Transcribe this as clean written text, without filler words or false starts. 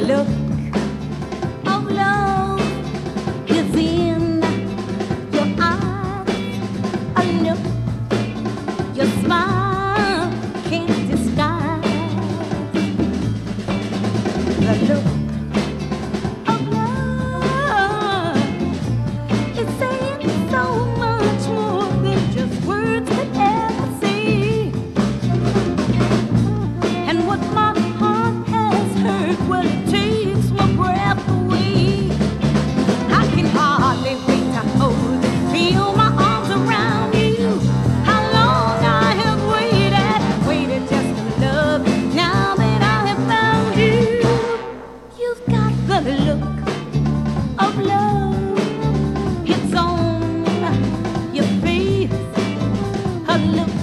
look of love is in your eyes. A look your smile can't disguise. The look of love is saying so much more than just words could ever say. And what my heart has heard, well, it takes my breath away. I can hardly wait to hold and feel my arms around you. How long I have waited just to love you. Now that I have found you, you've got the look of love. It's on your face, a look